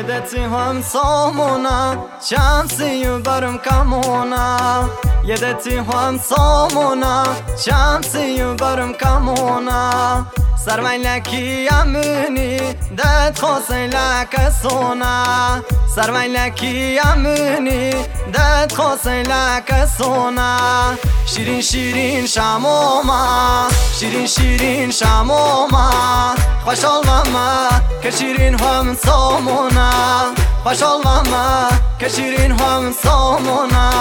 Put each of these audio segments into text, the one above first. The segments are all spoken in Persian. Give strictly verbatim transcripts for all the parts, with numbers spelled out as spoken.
یدتی هم سامونا شمسی و برم کمونا یدتی هم سامونا شمسی و برم کمونا سرمای لکی امنی دت خوصی لک سونا سرمای لکی امنی دت خوصی لک سونا شیرین شیرین شموما شیرین شیرین شموما خوشحال ماما که شیرین هم سامونا خوشحال ماما که شیرین هم سامونا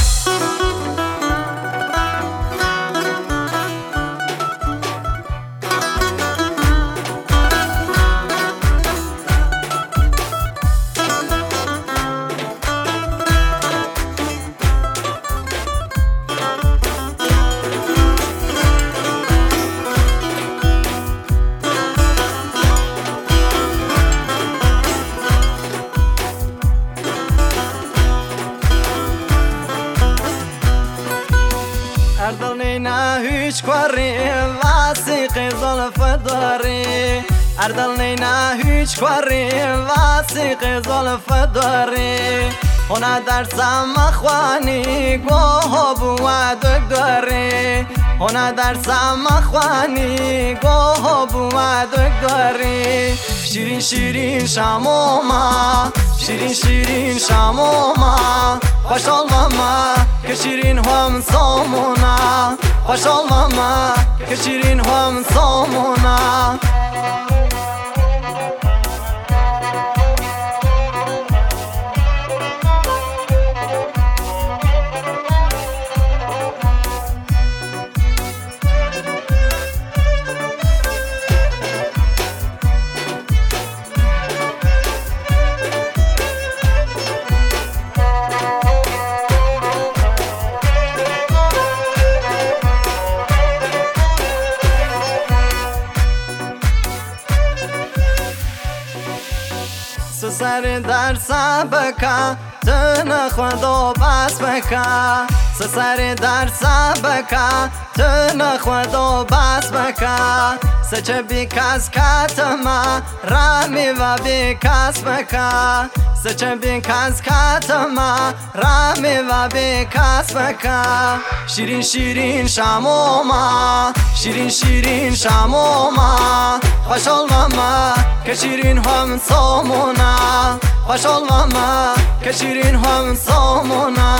اردل نینا هیچ کوری واسق زلف داری اردل نینا هیچ کوری واسق زلف داری هنر در سم خوانی گوه بود داری هنر در سم خوانی گوه بود داری شیرین شیرین شموما شیرین شیرین شموما خوشحال ماما که شیرین هم سامونا خوشحال ماما که شیرین هم سامونا سر در سبکا تن خدا بس بکا سر در سبکا تن خدا بس بکا سچه بی کس کتما رامی و بی کس بکا سچه بی کس کتما رامی و بی کس بکا شیرین شیرین شموما شیرین شیرین شموما خوشحال ماما که شیرین هم سامونا خوشحال ماما که شیرین هم سامونا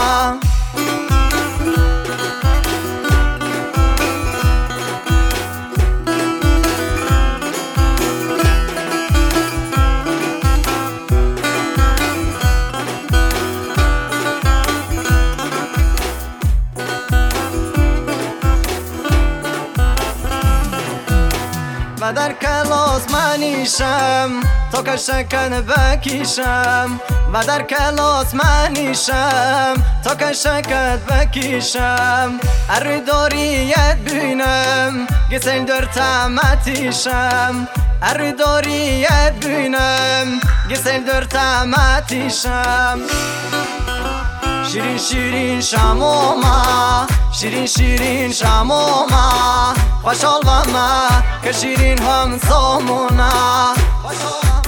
و در کلاس منیشم تا که شکن بکیشم و در کلاس منیشم تا که شکت بکیشم اری داریت بینم گسل در تمتیشم اری داریت بینم گسل در تمتیشم شیرین شیرین شموما شیرین شیرین شموما خوشحال ماما که شیرین هم سامونا